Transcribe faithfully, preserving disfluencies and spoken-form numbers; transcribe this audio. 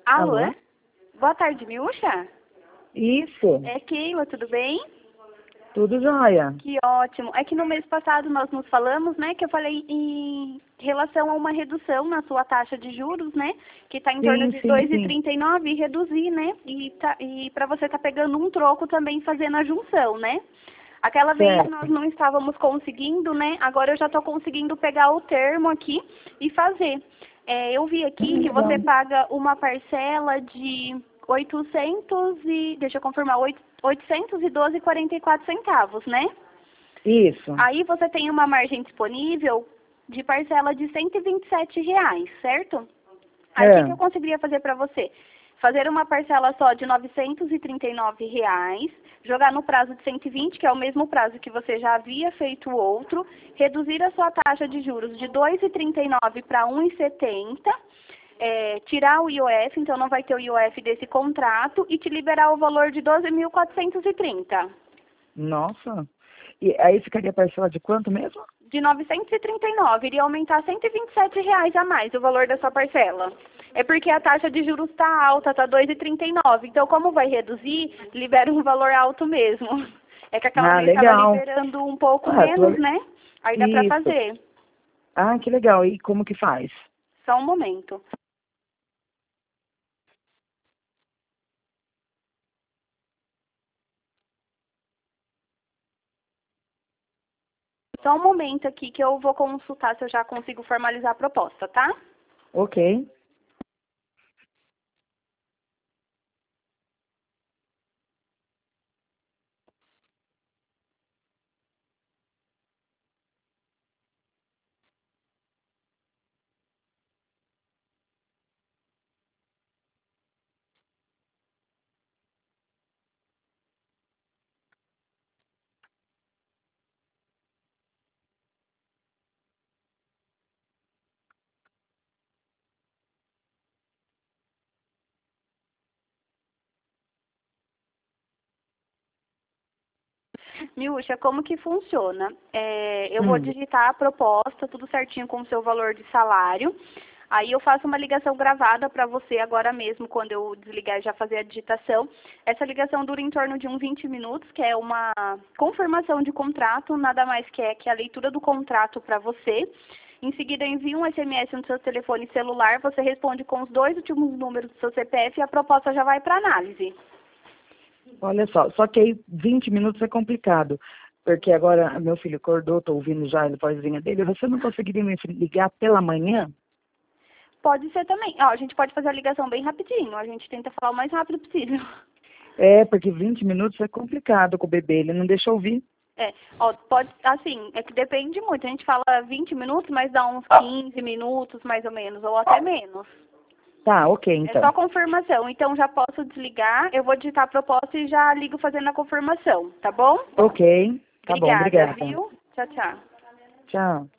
Alô? Alô? Boa tarde, Miúcha? Isso, É Keila, tudo bem? tudo jóia. Que ótimo. É que no mês passado nós nos falamos, né, que eu falei em relação a uma redução na sua taxa de juros, né, que está em torno Sim, de sim, dois vírgula sim. trinta e nove e reduzir, né, e, tá, e para você tá pegando um troco também fazendo a junção, né? Aquela vez nós Certo. não estávamos conseguindo, né, agora eu já estou conseguindo pegar o termo aqui e fazer. É, eu vi aqui Hum, que legal. você paga uma parcela de oitocentos e, deixa eu confirmar, oito- oitocentos e doze vírgula quarenta e quatro centavos, né? Isso. Aí você tem uma margem disponível de parcela de cento e vinte e sete reais, certo? Aí o que, É. que eu conseguiria fazer para você? Fazer uma parcela só de novecentos e trinta e nove reais, jogar no prazo de cento e vinte, que é o mesmo prazo que você já havia feito o outro, reduzir a sua taxa de juros de dois vírgula trinta e nove para um vírgula setenta, é, tirar o I O F, então não vai ter o I O F desse contrato, e te liberar o valor de doze mil quatrocentos e trinta. Nossa. E aí ficaria parcela de quanto mesmo? De novecentos e trinta e nove, iria aumentar cento e vinte e sete reais a mais o valor da sua parcela. É porque a taxa de juros está alta, está dois vírgula trinta e nove. Então, como vai reduzir, libera um valor alto mesmo. É que aquela Ah, vez estava legal. liberando um pouco Ah, tô... menos, né? Aí dá para Isso. fazer. Ah, que legal. E como que faz? Só um momento. Só um momento aqui que eu vou consultar se eu já consigo formalizar a proposta, tá? Ok. Miúcha, como que funciona? É, eu vou Hum. digitar a proposta, tudo certinho com o seu valor de salário. Aí eu faço uma ligação gravada para você agora mesmo, quando eu desligar e já fazer a digitação. Essa ligação dura em torno de uns vinte minutos, que é uma confirmação de contrato, nada mais que é que a leitura do contrato para você. Em seguida, eu envio um S M S no seu telefone celular, você responde com os dois últimos números do seu C P F e a proposta já vai para análise. Olha só, só que aí vinte minutos é complicado. Porque agora meu filho acordou, tô ouvindo já a vozinha dele. Você não conseguiria me ligar pela manhã? Pode ser também. Ó, a gente pode fazer a ligação bem rapidinho. A gente tenta falar o mais rápido possível. É, porque vinte minutos é complicado com o bebê, ele não deixa ouvir. É, ó, pode, assim, é que depende muito. A gente fala vinte minutos, mas dá uns quinze minutos, mais ou menos, ou até menos. Tá, ok, É só então. confirmação. Então já posso desligar, eu vou digitar a proposta e já ligo fazendo a confirmação, tá bom? Ok, tá bom, Obrigada, obrigada. viu? Tchau, tchau. Tchau.